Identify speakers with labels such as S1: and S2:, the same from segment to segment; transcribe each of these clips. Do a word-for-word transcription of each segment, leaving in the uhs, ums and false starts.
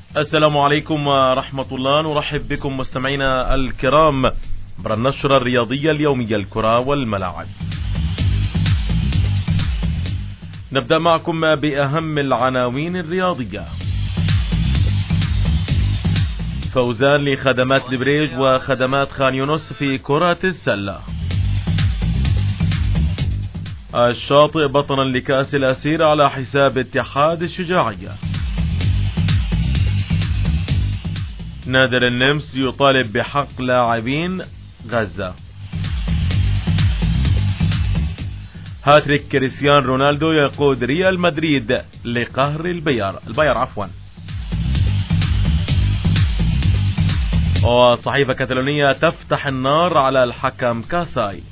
S1: السلام عليكم ورحمة الله. نرحب بكم مستمعينا الكرام عبر النشرة الرياضية اليومية الكرة والملاعب. نبدأ معكم بأهم العناوين الرياضية. فوزان لخدمات البريج وخدمات خان يونس في كرة السلة. الشاطئ بطلا لكأس الأسير على حساب اتحاد الشجاعية. نادر النمس يطالب بحق لاعبين غزة. هاتريك كريستيانو رونالدو يقود ريال مدريد لقهر البيار الباير عفوا. وصحيفة كتالونية تفتح النار على الحكم كاساي.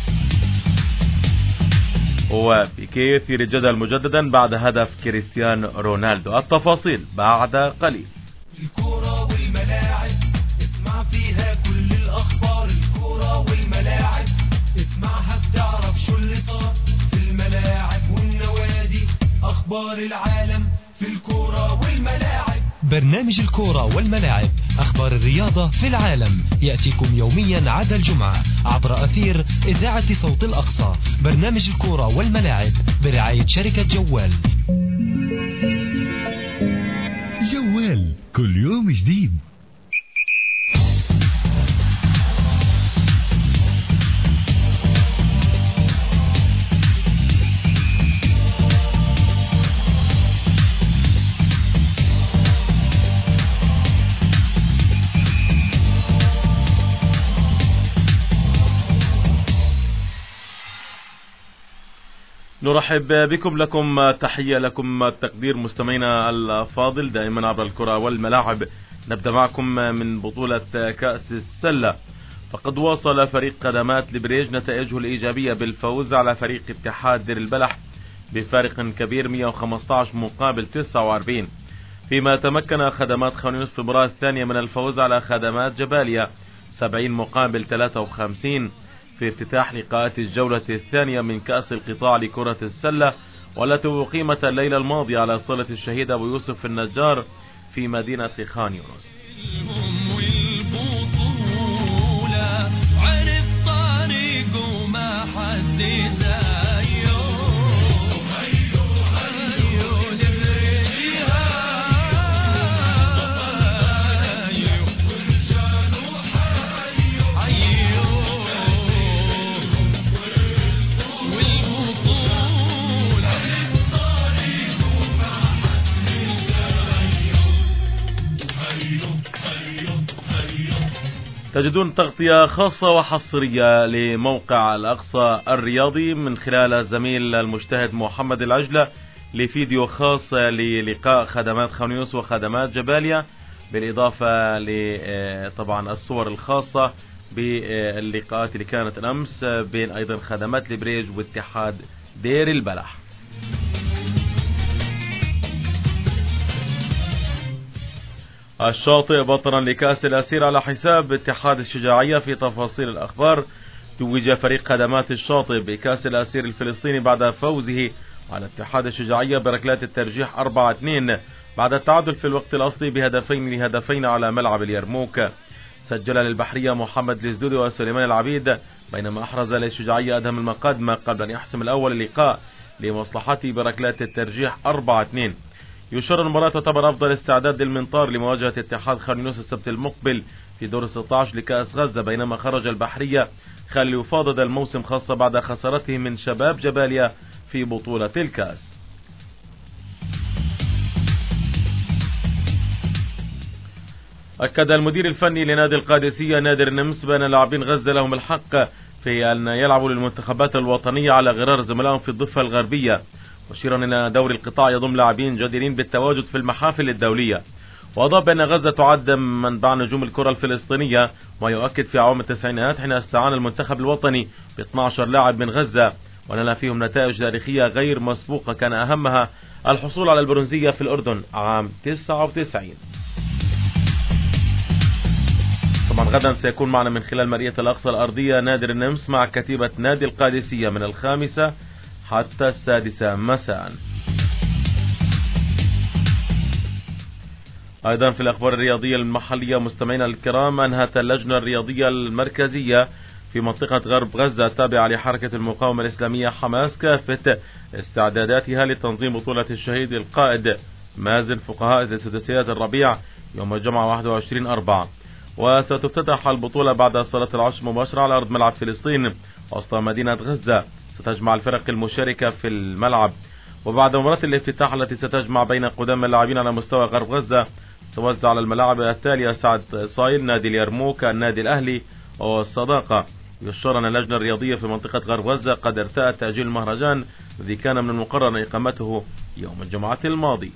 S1: وبيكي يثير الجدل مجددا بعد هدف كريستيانو رونالدو. التفاصيل بعد قليل.
S2: الكرة والملاعب اسمع فيها كل الأخبار. الكرة والملاعب اسمعها بتعرف شو اللي صار في الملاعب والنوادي. أخبار العالم في الكرة والملاعب.
S3: برنامج الكرة والملاعب، أخبار الرياضة في العالم، يأتيكم يوميا عدا الجمعة عبر أثير إذاعة صوت الأقصى. برنامج الكرة والملاعب برعاية شركة جوال.
S4: جوال كل يوم جديد.
S1: نرحب بكم. لكم تحية، لكم التقدير مستمعينا الفاضل دائما عبر الكرة والملاعب. نبدأ معكم من بطولة كأس السلة. فقد واصل فريق خدمات البريج نتائجه الإيجابية بالفوز على فريق اتحاد دير البلح بفارق كبير مئة وخمسة عشر مقابل تسعة وأربعين، فيما تمكن خدمات خان يونس في المباراة الثانية من الفوز على خدمات جباليا سبعين مقابل ثلاثة وخمسين في افتتاح لقاءات الجولة الثانية من كأس القطاع لكرة السلة، والتي أقيمت الليلة الماضية على صالة الشهيد أبو يوسف النجار في مدينة خان يونس. تجدون تغطية خاصة وحصرية لموقع الأقصى الرياضي من خلال الزميل المجتهد محمد العجلة لفيديو خاص للقاء خدمات خان يونس وخدمات جباليا، بالإضافة لطبعا الصور الخاصة باللقاءات اللي كانت الأمس بين أيضا خدمات البريج واتحاد دير البلح. الشاطئ بطلا لكأس الأسير على حساب اتحاد الشجاعية. في تفاصيل الأخبار، توج فريق خدمات الشاطئ بكأس الأسير الفلسطيني بعد فوزه على اتحاد الشجاعية بركلات الترجيح أربعة اثنين بعد التعادل في الوقت الأصلي بهدفين لهدفين على ملعب اليرموك. سجل للبحرية محمد الزدودي وسليمان العبيد، بينما أحرز للشجاعية أدهم المقدمة قبل أن يحسم الأول اللقاء لمصلحته بركلات الترجيح أربعة اثنين. يشار المباراة تعتبر أفضل استعداد للمنطار لمواجهة اتحاد خان يونس السبت المقبل في دور ستة عشر لكأس غزة، بينما خرج البحرية خالي يفاضل الموسم خاصة بعد خسارته من شباب جباليا في بطولة الكأس. أكد المدير الفني لنادي القادسية نادر النمس بأن لاعبين غزة لهم الحق في أن يلعبوا للمنتخبات الوطنية على غرار زملائهم في الضفة الغربية، مشيرا إلى دوري القطاع يضم لاعبين جديرين بالتواجد في المحافل الدولية. وأضاف بأن غزة تعد منبع نجوم الكرة الفلسطينية، ما يؤكد في عوام التسعينات حين استعان المنتخب الوطني ب اثني عشر لاعب من غزة ونال فيهم نتائج تاريخية غير مسبوقة، كان أهمها الحصول على البرونزية في الأردن عام تسعة وتسعين. طبعا غدا سيكون معنا من خلال مرئية الأقصى الأرضية نادر النمس مع كتيبة نادي القادسية من الخامسة حتى السادسة مساء. أيضا في الأخبار الرياضية المحلية مستمعينا الكرام، أنهت اللجنة الرياضية المركزية في منطقة غرب غزة التابعة لحركة المقاومة الإسلامية حماس كافة استعداداتها لتنظيم بطولة الشهيد القائد مازن فقهاء لسداسيات الربيع يوم الجمعة واحد وعشرين أربعة، وستفتتح البطولة بعد صلاة العصر مباشرة على أرض ملعب فلسطين وسط مدينة غزة. ستجمع الفرق المشاركة في الملعب، وبعد مباراة الافتتاح التي ستجمع بين قدام اللاعبين على مستوى غرب غزة توزع على الملاعب التالية: سعد صايل، نادي اليرموك، النادي الأهلي والصداقة. يشار أن اللجنة الرياضية في منطقة غرب غزة قد ارتأت تأجيل المهرجان الذي كان من المقرر إقامته يوم الجمعة الماضي.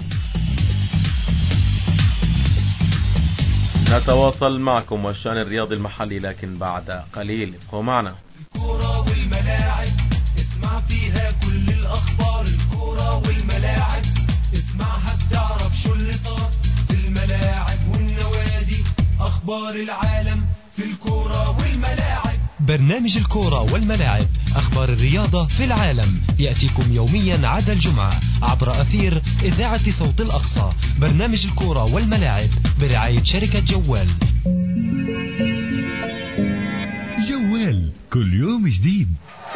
S1: نتواصل معكم والشأن الرياضي المحلي لكن بعد قليل، ابقوا معنا.
S2: الكرة والملاعب اسمع فيها كل الأخبار، الكرة والملاعب اسمعها بتعرف شو اللي صار في الملاعب والنوادي، أخبار العالم في الكرة والملاعب.
S3: برنامج الكورة والملاعب، أخبار الرياضة في العالم، يأتيكم يوميا عدا الجمعة عبر أثير إذاعة صوت الأقصى. برنامج الكورة والملاعب برعاية شركة جوال.
S4: جوال كل يوم جديد.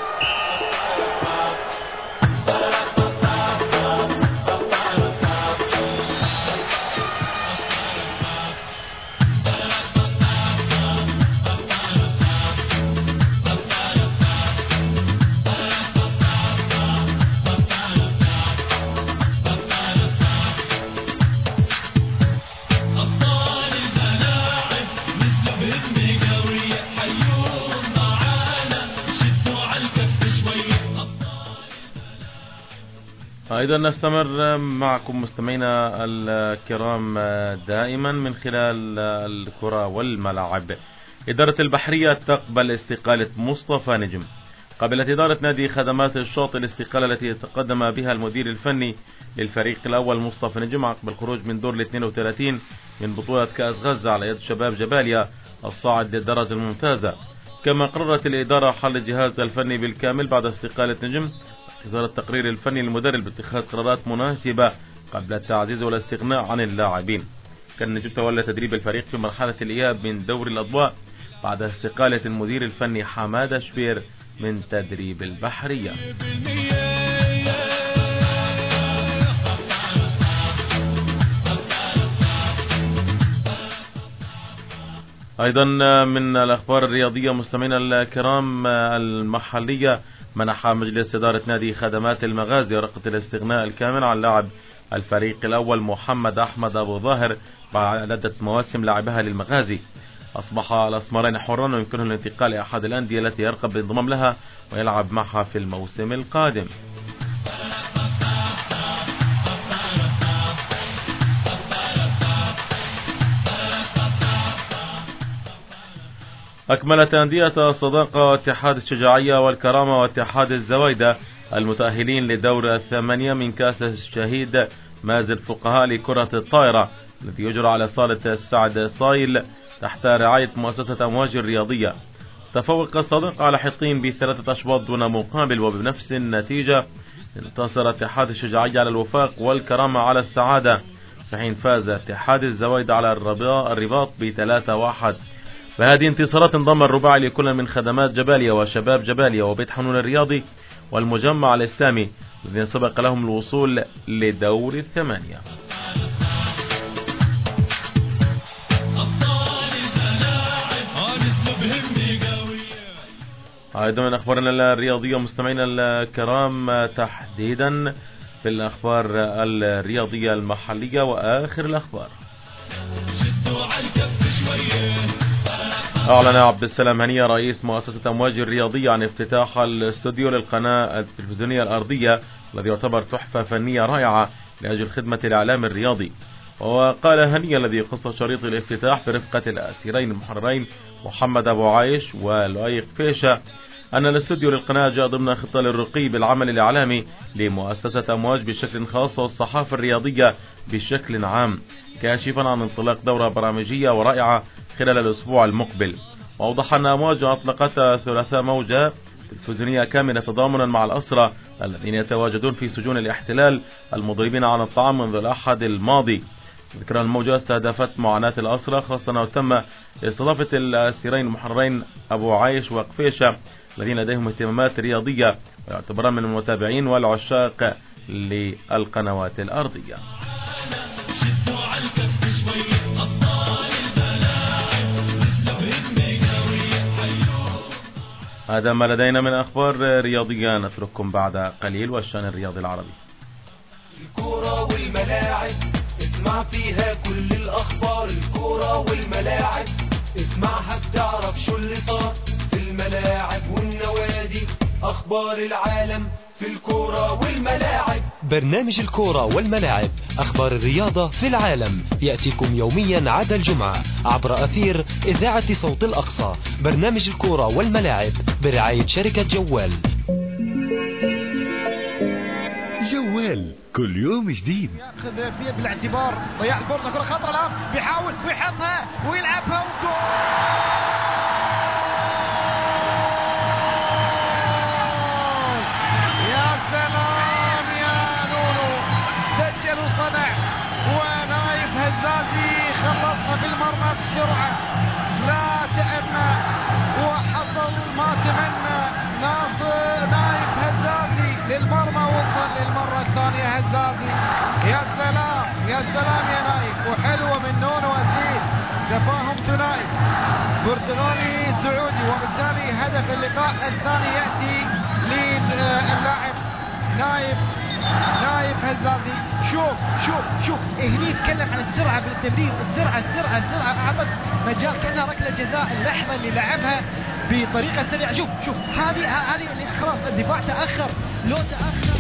S1: أيضا نستمر معكم مستمعينا الكرام دائما من خلال الكرة والملاعب. إدارة البحرية تقبل استقالة مصطفى نجم. قبلت إدارة نادي خدمات الشاطئ الاستقالة التي تقدم بها المدير الفني للفريق الأول مصطفى نجم عقب الخروج من دور الاثنين وثلاثين من بطولة كأس غزة على يد شباب جباليا الصاعد للدرجة الممتازة. كما قررت الإدارة حل الجهاز الفني بالكامل بعد استقالة نجم، انتظار التقرير الفني للمدرب باتخاذ قرارات مناسبة قبل التعزيز والاستغناء عن اللاعبين. كان نجم تولى تدريب الفريق في مرحلة الإياب من دوري الأضواء بعد استقالة المدير الفني حمادة شبير من تدريب البحرية. أيضا من الأخبار الرياضية مستمعينا الكرام المحلية، منح مجلس إدارة نادي خدمات المغازي ورقة الاستغناء الكامل عن لاعب الفريق الأول محمد أحمد أبو ظاهر بعد عدة مواسم لعبها للمغازي. أصبح الأسمرين حرا ويمكنه الانتقال لأحد الأندية التي يرغب بالانضمام لها ويلعب معها في الموسم القادم. أكملت أندية الصداقة واتحاد الشجاعية والكرامة واتحاد الزويدة المتأهلين لدور الثمانية من كأس الشهيد مازن فقهاء لكرة الطائرة الذي يجرى على صالة سعد صايل تحت رعاية مؤسسة أمواج الرياضية. تفوق الصداقة على حطين بثلاثة أشواط دون مقابل، وبنفس النتيجة انتصر اتحاد الشجاعية على الوفاق والكرامة على السعادة، في حين فاز اتحاد الزويدة على الرباط بثلاثة واحد. بهذه انتصارات انضم الرباعي لكل من خدمات جباليا وشباب جباليا وبيت حنون الرياضي والمجمع الإسلامي الذين سبق لهم الوصول لدور الثمانية. أيضا من أخبارنا الرياضية مستمعينا الكرام، تحديدا في الأخبار الرياضية المحلية وآخر الأخبار. أعلن عبد السلام هنية رئيس مؤسسة أمواج الرياضية عن افتتاح الاستوديو للقناة التلفزيونية الأرضية الذي يعتبر تحفة فنية رائعة لأجل خدمة الإعلام الرياضي. وقال هنية الذي قص شريط الافتتاح برفقة الأسيرين المحررين محمد أبو عايش ولؤي فيشة أن الاستوديو للقناة جاء ضمن خطة للرقي بالعمل الإعلامي لمؤسسة أمواج بشكل خاص والصحافة الرياضية بشكل عام، كاشفا عن انطلاق دورة برامجية ورائعة خلال الأسبوع المقبل. وأوضح أن أمواج أطلقت ثلاثاء موجة تلفزيونية كاملة تضامنا مع الأسرى الذين يتواجدون في سجون الاحتلال المضربين عن الطعام منذ الأحد الماضي. ذكرى الموجة استهدفت معاناة الأسرى، خاصة أنه تم استضافة الأسيرين المحررين أبو عايش وقفيشة الذين لديهم اهتمامات رياضية ويعتبرون من المتابعين والعشاق للقنوات الأرضية. هذا ما لدينا من أخبار رياضية، نترككم بعد قليل والشأن الرياضي العربي.
S2: الكورة والملاعب اسمع فيها كل الأخبار، الكورة والملاعب اسمعها بتعرف شو اللي صار في الملاعب والنوادي، أخبار العالم في الكورة والملاعب.
S3: برنامج الكورة والملاعب، أخبار الرياضة في العالم، يأتيكم يوميا عدا الجمعة عبر أثير إذاعة صوت الأقصى. برنامج الكورة والملاعب برعاية شركة جوال.
S4: جوال كل يوم جديد.
S5: ياخذ فيه بالاعتبار، ضيع الفرصة، كرة خطرة الآن، بيحاول ويحطها ويلعبها وجول. خلصها في المرمى بسرعة، لا تأنى وحصل ما تمنى. ناصر نايف هزازي للمرمى، وصل للمرة الثانية هزازي. يا سلام يا سلام يا نايف، وحلوة من نونو أزيل، تفاهم ثنائي برتغالي سعودي، وبالتالي هدف اللقاء الثاني يأتي للاعب نايف نايف هزازي. شوف شوف شوف هني يتكلم عن السرعة في التمرير، السرعة السرعة السرعة أعطت مجال كأنها ركلة جزاء. اللحظة اللي لعبها بطريقة سريعة، شوف شوف هذه هذه اللي خلاص الدفاع تأخر، لو تأخر.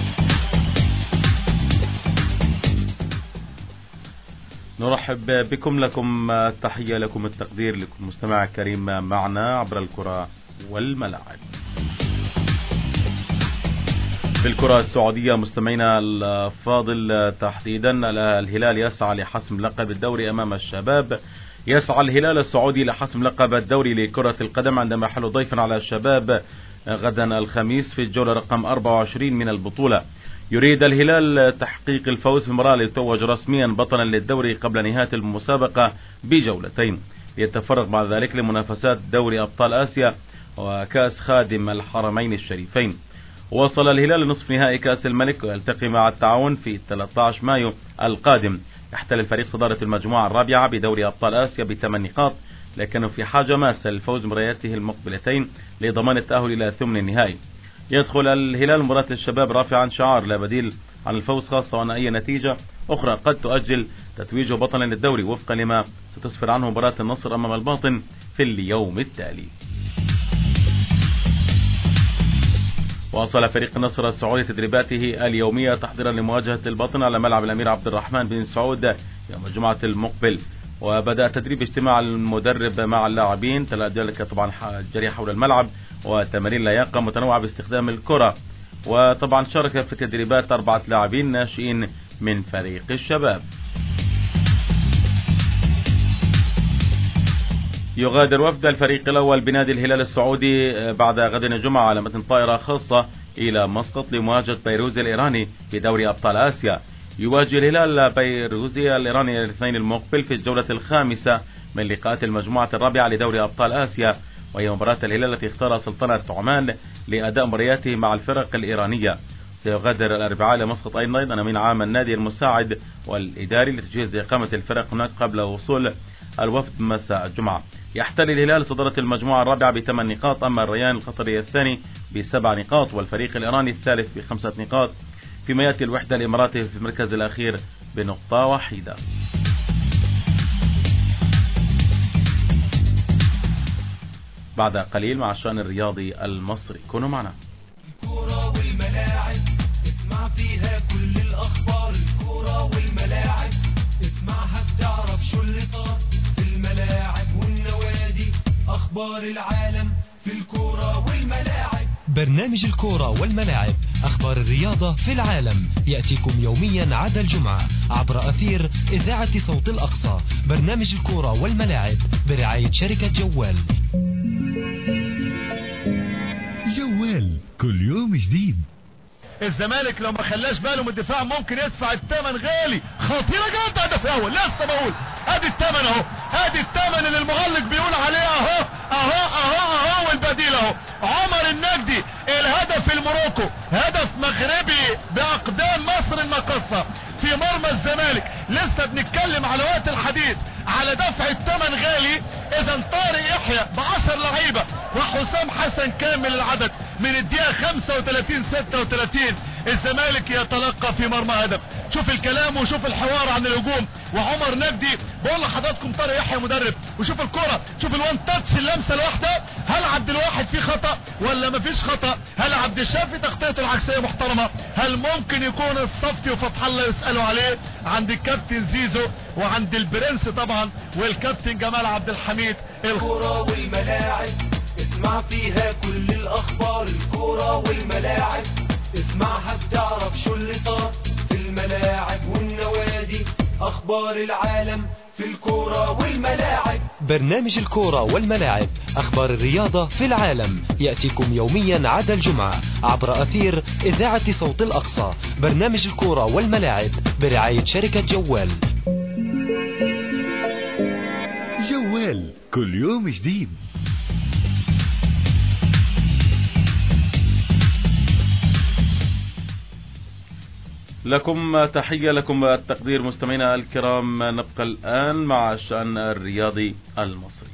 S1: نرحب بكم، لكم التحية، لكم التقدير، لكم مستمع كريم معنا عبر الكرة والملاعب. في الكرة السعودية مستمعينا الفاضل تحديدا، الهلال يسعى لحسم لقب الدوري أمام الشباب. يسعى الهلال السعودي لحسم لقب الدوري لكرة القدم عندما يحل ضيفا على الشباب غدا الخميس في الجولة رقم أربعة وعشرين من البطولة. يريد الهلال تحقيق الفوز في المباراة ليتوج رسميا بطلا للدوري قبل نهاية المسابقة بجولتين، ليتفرغ بعد ذلك لمنافسات دوري أبطال آسيا وكأس خادم الحرمين الشريفين. وصل الهلال لنصف نهائي كأس الملك ويلتقي مع التعاون في ثلاثة عشر مايو القادم. يحتل الفريق صدارة المجموعة الرابعة بدوري أبطال آسيا بثمان نقاط، لكنه في حاجة ماسة للفوز بمبارياته المقبلتين لضمان التأهل إلى ثمن النهائي. يدخل الهلال مباراة الشباب رافعا شعار لا بديل عن الفوز، خاصة وأن أي نتيجة أخرى قد تؤجل تتويجه بطلا للدوري، وفقا لما ستسفر عنه مباراة النصر أمام الباطن في اليوم التالي. واصل فريق النصر السعودي تدريباته اليومية تحضيرا لمواجهة الباطن على ملعب الأمير عبد الرحمن بن سعود يوم الجمعة المقبل. وبدأ تدريب اجتماع المدرب مع اللاعبين، تلا ذلك طبعا جري حول الملعب وتمارين لياقة متنوعة باستخدام الكرة. وطبعا شارك في تدريبات أربعة لاعبين ناشئين من فريق الشباب. يغادر وفد الفريق الأول بنادي الهلال السعودي بعد غد الجمعة على متن طائرة خاصة إلى مسقط لمواجهة بيروزي الإيراني في دوري أبطال آسيا. يواجه الهلال بيروزي الإيراني الاثنين المقبل في الجولة الخامسة من لقاءات المجموعة الرابعة لدوري أبطال آسيا، وهي مباراة الهلال التي اختار سلطنة عمان لأداء مبارياته مع الفرق الإيرانية. سيغادر الأربعاء لمسقط أيضا أمين عام النادي المساعد والإداري لتجهيز إقامة الفرق هناك قبل وصول الوفد مساء الجمعة. يحتل الهلال صدارة المجموعة الرابعة بثمان نقاط، أما الريان القطري الثاني بسبع نقاط، والفريق الإيراني الثالث بخمسة نقاط، فيما يأتي الوحدة الإماراتي في المركز الأخير بنقطة واحدة. بعد قليل مع الشأن الرياضي المصري، كونوا معنا.
S2: الكورة والملاعب اسمع فيها كل الأخبار، الكورة والملاعب اسمعها بتعرف شو اللي صار في الملاعب والنوادي، أخبار العالم في الكورة والملاعب.
S3: برنامج الكورة والملاعب، أخبار الرياضة في العالم، يأتيكم يوميا عدا الجمعة عبر أثير إذاعة صوت الأقصى. برنامج الكورة والملاعب برعاية شركة جوال.
S4: جوال كل يوم جديد.
S6: الزمالك لو ما خلاش باله من الدفاع ممكن يدفع الثمن غالي. خطيره جدا، هدف اول لسه بقول ادي الثمن اهو، ادي الثمن اللي المعلق بيقول عليه اهو اهو اهو اهو والبديل اهو. عمر النجدي الهدف الموروكو، هدف مغربي باقدام مصر المقصه في مرمى الزمالك. لسه بنتكلم على وقت الحديث على دفع الثمن غالي. اذا طارق يحيى بعشر لعيبه وحسام حسن كامل العدد من الدقيقه خمسة وثلاثين ستة وثلاثين الزمالك يتلقى في مرمى هدف. شوف الكلام وشوف الحوار عن الهجوم وعمر نجدي. بقول لحضراتكم طارق يحيى مدرب، وشوف الكرة، شوف الوان تاتش اللمسه الواحده. هل عبد الواحد فيه خطا ولا مفيش خطا؟ هل عبد الشافي تغطيته العكسيه محترمه؟ هل ممكن يكون الصفتي وفتح الله يسالوا عليه؟ عند الكابتن زيزو وعند البرنس طبعا والكابتن جمال عبد الحميد.
S2: الكرة والملاعب اسمع فيها كل الاخبار. الكرة والملاعب اسمعها بتعرف شو اللي صار في الملاعب والنوادي. اخبار العالم في الكرة والملاعب.
S3: برنامج الكرة والملاعب، أخبار الرياضة في العالم، يأتيكم يوميا عدا الجمعة عبر أثير إذاعة صوت الأقصى. برنامج الكرة والملاعب برعاية شركة جوال.
S4: جوال كل يوم جديد.
S1: لكم تحية، لكم التقدير مستمعينا الكرام. نبقى الآن مع الشأن الرياضي المصري.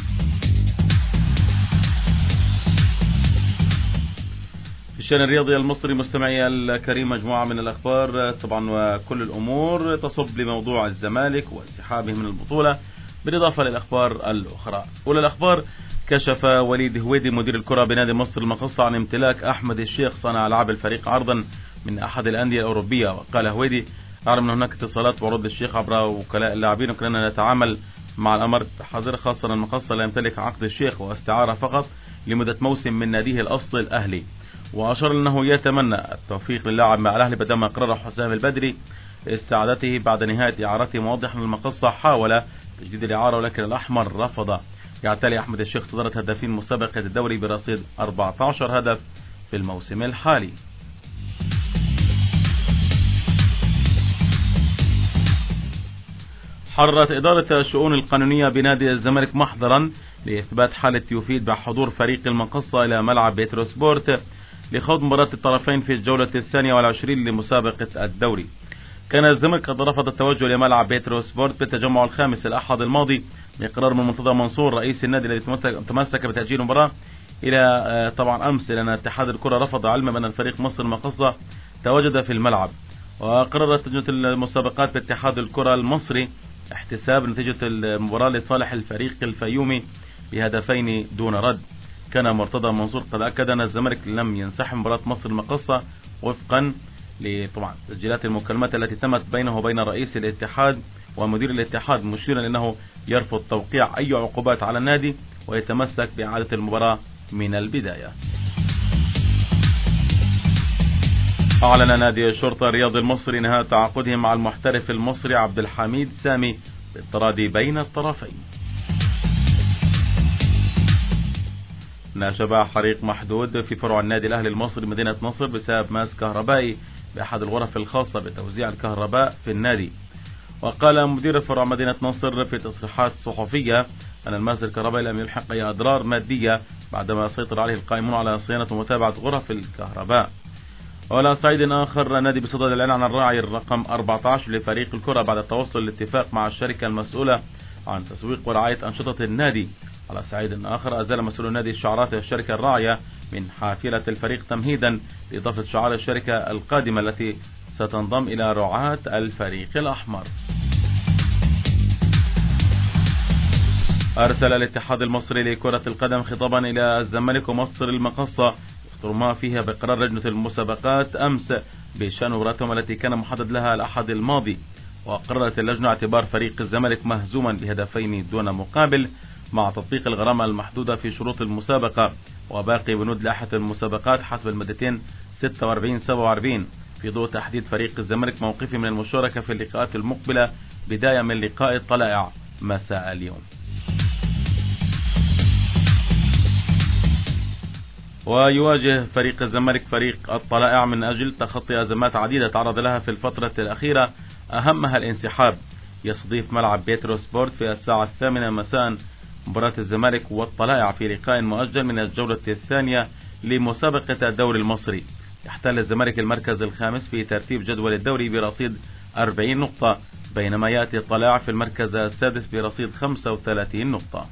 S1: في الشأن الرياضي المصري مستمعي الكريم مجموعة من الأخبار طبعا، وكل الأمور تصب لموضوع الزمالك وانسحابه من البطولة بالإضافة للأخبار الأخرى. أولى الأخبار: كشف وليد هويدي مدير الكرة بنادي مصر المقصة عن امتلاك أحمد الشيخ صانع ألعاب الفريق عرضا من أحد الأندية الأوروبية. وقال هويدي: أعلم أن هناك اتصالات وعروض للشيخ عبر وكلاء اللاعبين، وكلنا نتعامل مع الأمر بحذر، خاصة أن المقصة لا يمتلك عقد الشيخ واستعارة فقط لمدة موسم من ناديه الأصل الأهلي. وأشار أنه يتمنى التوفيق للاعب مع الأهلي بدل قرر حسام البدري استعادته بعد نهاية إعارته، موضحا أن المقصة حاول تجديد الإعارة ولكن الأحمر رفض. يعتلي أحمد الشيخ صدارة هدافين مسابقة الدوري برصيد أربعة عشر هدف في الموسم الحالي. حررت إدارة الشؤون القانونية بنادي الزمالك محضرا لإثبات حالة يفيد بحضور فريق المقصة إلى ملعب بيتروسبورت لخوض مباراة الطرفين في الجولة الثانية والعشرين لمسابقة الدوري. كان الزمالك قد رفض التوجه لملعب بيتروسبورت بالتجمع الخامس الأحد الماضي بإقرار من مرتضى منصور رئيس النادي الذي تمسك بتأجيل المباراة إلى طبعا أمس، لأن اتحاد الكرة رفض علما بأن الفريق مصر المقصة تواجد في الملعب. وقررت لجنة المسابقات باتحاد الكرة المصري احتساب نتيجة المباراة لصالح الفريق الفيومي بهدفين دون رد. كان مرتضى منصور قد أكد أن الزمالك لم ينسحب مباراة مصر المقصة وفقا لطبعا تسجيلات المكالمات التي تمت بينه وبين رئيس الاتحاد ومدير الاتحاد، مشيرا لأنه يرفض توقيع أي عقوبات على النادي ويتمسك بإعادة المباراة من البداية. أعلن نادي الشرطة الرياضي المصري انهاء تعاقده مع المحترف المصري عبد الحميد سامي بالتراضي بين الطرفين. نشب حريق محدود في فروع النادي الأهلي المصري مدينة نصر بسبب ماس كهربائي بأحد الغرف الخاصة بتوزيع الكهرباء في النادي. وقال مدير فرع مدينة نصر في تصريحات صحفية أن الماس الكهربائي لم يلحق أي أضرار مادية بعدما سيطر عليه القائمون على صيانة ومتابعة غرف الكهرباء. وعلى صعيد آخر، نادي بصدد الإعلان عن الراعي الرقم أربعة عشر لفريق الكرة بعد التوصل لاتفاق مع الشركة المسؤولة عن تسويق ورعاية أنشطة النادي. على صعيد آخر، أزال مسؤول النادي الشعارات الشركة الراعية من حافلة الفريق تمهيدا لإضافة شعار الشركة القادمة التي ستنضم إلى رعاة الفريق الأحمر. أرسل الاتحاد المصري لكرة القدم خطابا إلى الزمالك ومصر المقصة يخطر ما فيها بقرار لجنة المسابقات أمس بشأن مباراتهم التي كان محدد لها الأحد الماضي. وقررت اللجنة اعتبار فريق الزمالك مهزوما بهدفين دون مقابل مع تطبيق الغرامة المحدودة في شروط المسابقة وباقي بنود لائحة المسابقات حسب المادتين ستة وأربعين سبعة وأربعين، في ضوء تحديد فريق الزمالك موقفه من المشاركة في اللقاءات المقبلة بداية من لقاء الطلائع مساء اليوم. ويواجه فريق الزمالك فريق الطلائع من أجل تخطي أزمات عديدة تعرض لها في الفترة الأخيرة، أهمها الانسحاب. يستضيف ملعب بيترو سبورت في الساعة الثامنة مساء مباراة الزمالك والطلائع في لقاء مؤجل من الجولة الثانية لمسابقة الدوري المصري. يحتل الزمالك المركز الخامس في ترتيب جدول الدوري برصيد أربعين نقطة، بينما يأتي الطلائع في المركز السادس برصيد خمسة وثلاثين نقطة.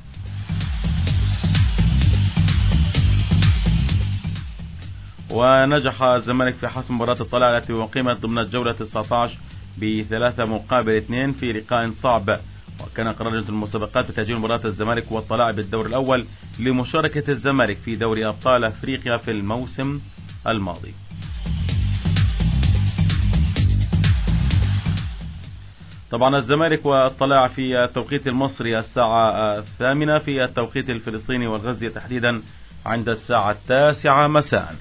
S1: ونجح الزمالك في حسم مباراة الطلائع التي أقيمت ضمن الجولة تسعة عشر بثلاثة مقابل اثنين في لقاء صعب. وكان قرار لجنة المسابقات بتأجيل مباراة الزمالك والطلائع بالدور الأول لمشاركة الزمالك في دوري أبطال أفريقيا في الموسم الماضي. طبعا الزمالك والطلائع في التوقيت المصري الساعة الثامنة، في التوقيت الفلسطيني والغزي تحديدا عند الساعة التاسعة مساء.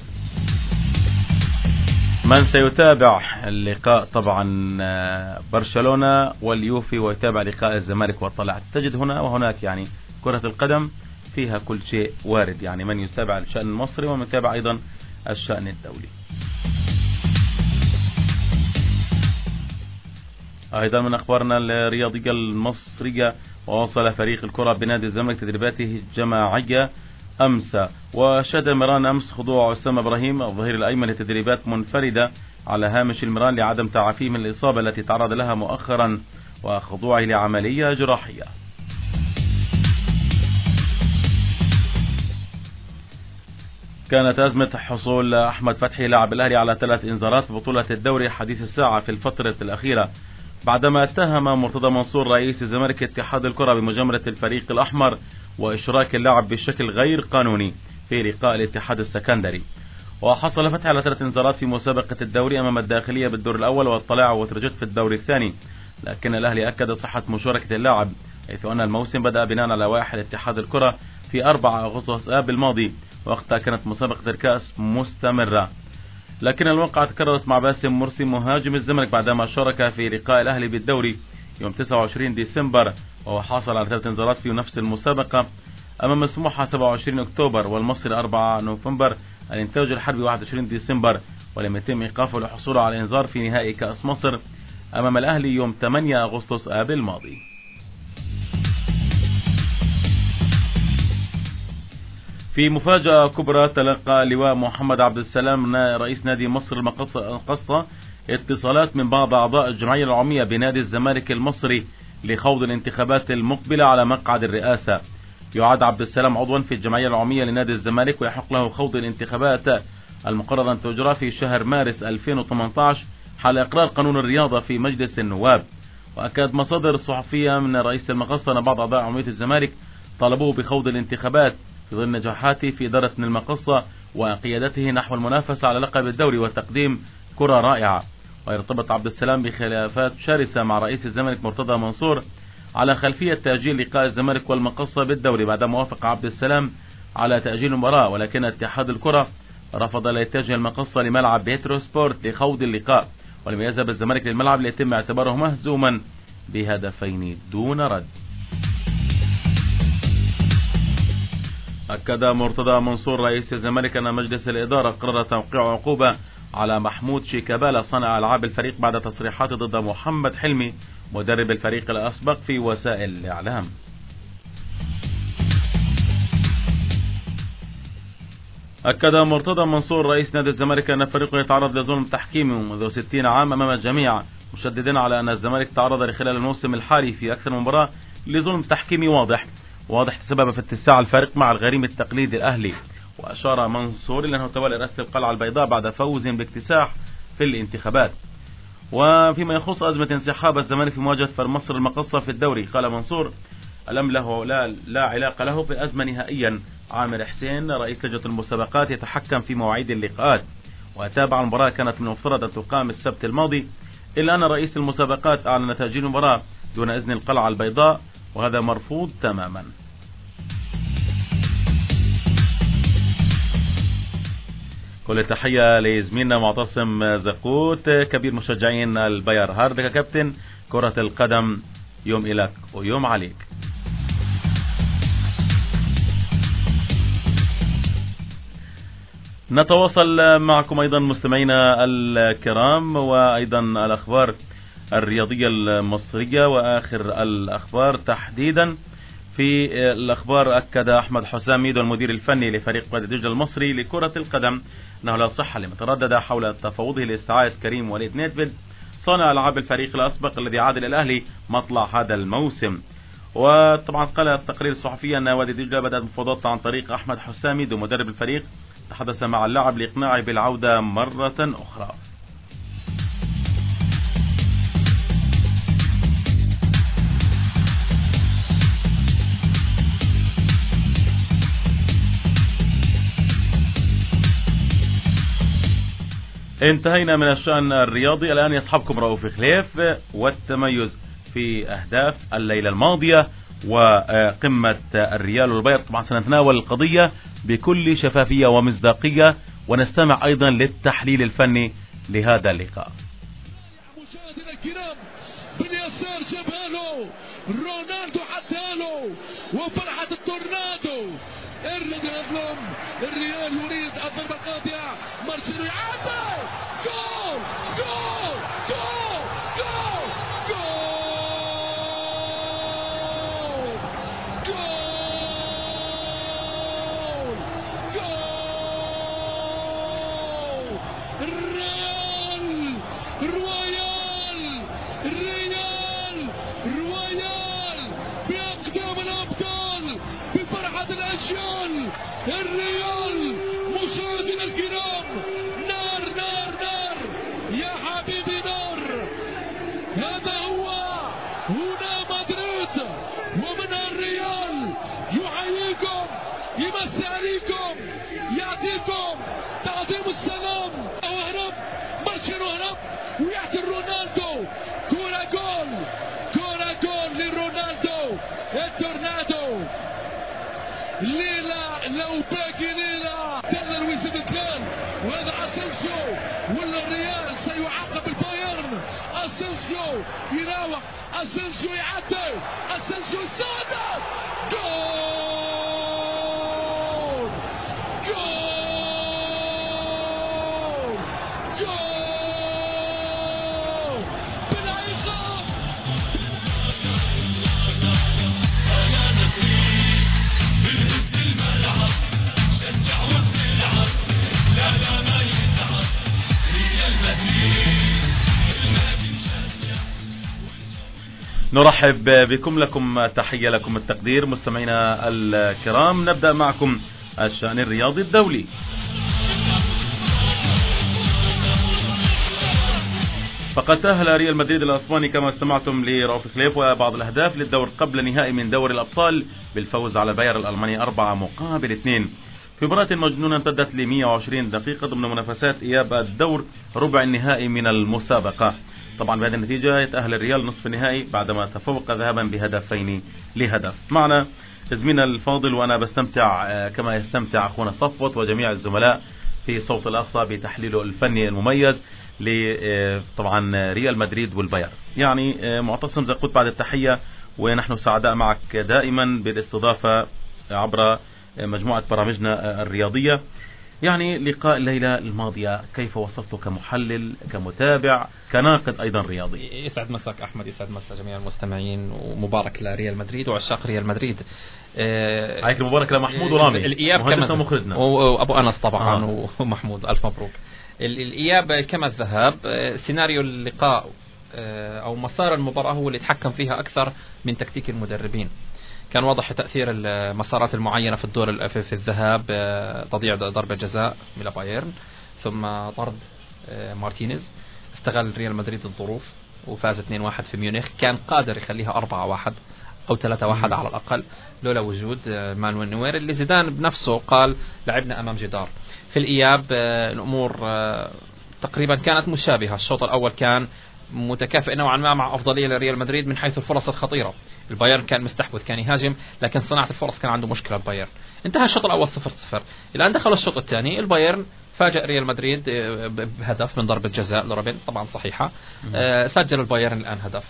S1: من سيتابع اللقاء؟ طبعا برشلونة واليوفي، ويتابع لقاء الزمالك والطلائع. تجد هنا وهناك يعني كرة القدم فيها كل شيء وارد، يعني من يتابع الشأن المصري ومن يتابع أيضا الشأن الدولي. أيضا من أخبارنا الرياضية المصرية، وواصل فريق الكرة بنادي الزمالك تدريباته الجماعية أمس، وشهد المران أمس خضوع عسام إبراهيم الظهير الأيمن لتدريبات منفردة على هامش المران لعدم تعافيه من الإصابة التي تعرض لها مؤخرا وخضوعه لعملية جراحية. كانت أزمة حصول أحمد فتحي لاعب الأهلي على ثلاث إنذارات في بطولة الدوري حديث الساعة في الفترة الأخيرة، بعدما اتهم مرتضى منصور رئيس الزمالك اتحاد الكرة بمجاملة الفريق الأحمر وإشراك اللاعب بشكل غير قانوني في لقاء الاتحاد السكندري. وحصل فتحي على ثلاث انذارات في مسابقة الدوري أمام الداخلية بالدور الأول والطلائع وترجت في الدور الثاني، لكن الأهلي أكد صحة مشاركة اللاعب، حيث أن الموسم بدأ بناء على لوائح الاتحاد الكرة في أربعة أغسطس آب الماضي، وقتها كانت مسابقة الكأس مستمرة. لكن الواقعة تكررت مع باسم مرسي مهاجم الزمالك بعدما شارك في لقاء الأهلي بالدوري يوم تسعة وعشرين ديسمبر، وهو حاصل على ثلاث انذارات في نفس المسابقة أمام سموحة سبعة وعشرين أكتوبر والمصري أربعة نوفمبر، الإنتاج الحربي واحد وعشرين ديسمبر، ولم يتم إيقافه للحصول على إنذار في نهائي كأس مصر أمام الأهلي يوم ثمانية أغسطس آب الماضي. في مفاجأة كبرى، تلقى اللواء محمد عبد السلام رئيس نادي مصر المقصة اتصالات من بعض أعضاء الجمعية العمومية بنادي الزمالك المصري لخوض الانتخابات المقبلة على مقعد الرئاسة. يعد عبد السلام عضوا في الجمعية العمومية لنادي الزمالك، ويحق له خوض الانتخابات المقررة أن تجرى في شهر مارس ألفين وثمانية عشر حال إقرار قانون الرياضة في مجلس النواب. وأكد مصادر صحفية من رئيس المقصة أن بعض أعضاء عمومية الزمالك طلبوه بخوض الانتخابات في ظل نجاحاته في إدارة المقصة وقيادته نحو المنافسة على لقب الدوري وتقديم كرة رائعة. ويرتبط عبد السلام بخلافات شرسة مع رئيس الزمالك مرتضى منصور على خلفية تأجيل لقاء الزمالك والمقصة بالدوري بعد موافق عبد السلام على تأجيل المباراة، ولكن اتحاد الكرة رفض ليتجه المقصة لملعب بيترو سبورت لخوض اللقاء، ولم يذهب الزمالك للملعب ليتم اعتباره مهزوما بهدفين دون رد. أكد مرتضى منصور رئيس الزمالك أن مجلس الإدارة قرر توقيع عقوبة على محمود شيكابالا صانع ألعاب الفريق بعد تصريحات ضد محمد حلمي مدرب الفريق الأسبق في وسائل الإعلام. أكد مرتضى منصور رئيس نادي الزمالك أن فريقه يتعرض لظلم تحكيمي منذ ستين عام أمام الجميع، مشددا على أن الزمالك تعرض خلال الموسم الحالي في أكثر من مباراة لظلم تحكيمي واضح واضح تسبب في اتساع الفارق مع الغريم التقليدي الأهلي. وأشار منصور إلى أنه تولى رئاسة القلعة البيضاء بعد فوز باكتساح في الانتخابات. وفيما يخص أزمة انسحاب الزمالك في مواجهة فريق مصر المقصة في الدوري، قال منصور الأمر له لا, لا علاقة له بالأزمة نهائيا. عامر حسين رئيس لجنة المسابقات يتحكم في مواعيد اللقاءات، وتابع المباراة كانت من المفترض أن تقام السبت الماضي، إلا أن رئيس المسابقات أعلن تأجيل المباراة دون إذن القلعة البيضاء، وهذا مرفوض تماما. كل التحية لزميلنا معتصم زقوت كبير مشجعين الباير هارد. كابتن كرة القدم، يوم إلك ويوم عليك. نتواصل معكم أيضا مستمعينا الكرام، وأيضا الأخبار الرياضية المصرية وآخر الأخبار تحديدا. في الأخبار أكد أحمد حسام ميدو المدير الفني لفريق وادي دجلة المصري لكرة القدم أنه لا صحة لما تردد حول تفاوضه لاستعادة كريم وليد نيدفيد صانع ألعاب الفريق الأسبق الذي عاد إلى الأهلي مطلع هذا الموسم. وطبعا قال التقرير الصحفي أن وادي دجلة بدأت مفاوضات عن طريق أحمد حسام ميدو مدرب الفريق، تحدث مع اللاعب لإقناعه بالعودة مرة أخرى. انتهينا من الشأن الرياضي، الآن يصحبكم رؤوف خليف والتميز في أهداف الليلة الماضية وقمة الريال والبيض. طبعا سنتناول القضية بكل شفافية ومصداقية ونستمع أيضا للتحليل الفني لهذا اللقاء.
S7: مشاهدينا الكرام، بن يسار جابها له، رونالدو حطها له، وفرحة التورنادو. ارد الظلم، الريال يريد الضربة القاضية، مارتينو يعدي، جول جول جول جول جول جول جول. الريال رويال الريال رويال بأقدام الأبطال بفرحة الأجيال. الريال مشاهدينا الكرام، نار نار نار يا حبيبي نار. هذا هو هنا مدريد، ومن الريال يحييكم، يمسي عليكم، يعطيكم تعظيم السلام. وهرب مارتينو، هرب ويعطي رونالدو كرة جول، كرة جول لرونالدو التورنادو. ليلة لو باقي ليلة دل لويس فيتلان، وهذا اسينسيو، ولا الريال سيعاقب البايرن. اسينسيو يراوغ، اسينسيو يعدي، اسينسيو يصادف، جول جول جول بالعقاب.
S1: نرحب بكم، لكم تحية، لكم التقدير مستمعينا الكرام. نبدأ معكم الشأن الرياضي الدولي. فقد تأهل ريال مدريد الأسباني كما استمعتم لرؤوف خليف وبعض الأهداف للدور قبل نهائي من دوري الأبطال بالفوز على البايرن الألماني أربعة مقابل اثنين في مباراة مجنونة امتدت ل مئة وعشرين دقيقة ضمن منافسات إياب الدور ربع النهائي من المسابقة. طبعا بهذه النتيجة يتأهل الريال نصف النهائي بعدما تفوق ذهابا بهدفين لهدف. معنا زميلنا الفاضل وأنا بستمتع كما يستمتع أخونا صفوت وجميع الزملاء في صوت الأقصى بتحليله الفني المميز لطبعا ريال مدريد والبايرن. يعني معتصم زقوت بعد التحية، ونحن سعداء معك دائما بالاستضافة عبر مجموعة برامجنا الرياضية. يعني لقاء الليلة الماضية كيف وصفته كمحلل، كمتابع، كناقد أيضا رياضي؟
S8: يسعد مساك أحمد، يسعد مساك جميع المستمعين، ومبارك لريال مدريد وعشاق ريال مدريد.
S1: آه عليك المبارك لمحمود ورامي
S8: الإياب كما
S1: مخرجنا
S8: وأبو أنس طبعا
S1: آه.
S8: ومحمود، ألف مبروك. الإياب كما الذهاب، سيناريو اللقاء أو مسار المباراة هو اللي يتحكم فيها أكثر من تكتيك المدربين. كان واضح تأثير المسارات المعينة في الدور في الذهاب، تضييع ضربة جزاء من بايرن ثم طرد مارتينيز. استغل ريال مدريد الظروف وفاز اثنين واحد في ميونخ، كان قادر يخليها أربعة واحد أو ثلاثة واحد على الأقل لولا وجود مانويل نوير اللي زيدان بنفسه قال لعبنا أمام جدار. في الإياب الأمور تقريبا كانت مشابهة. الشوط الأول كان متكافئ نوعا ما مع أفضلية لريال مدريد من حيث الفرص الخطيرة. البايرن كان مستحوذ، كان يهاجم، لكن صناعة الفرص كان عنده مشكلة. البايرن انتهى الشوط الأول صفر صفر. الآن دخل الشوط الثاني، البايرن فاجأ ريال مدريد بهدف من ضربة جزاء لروبن طبعا صحيحة. آه سجل البايرن الآن هدف.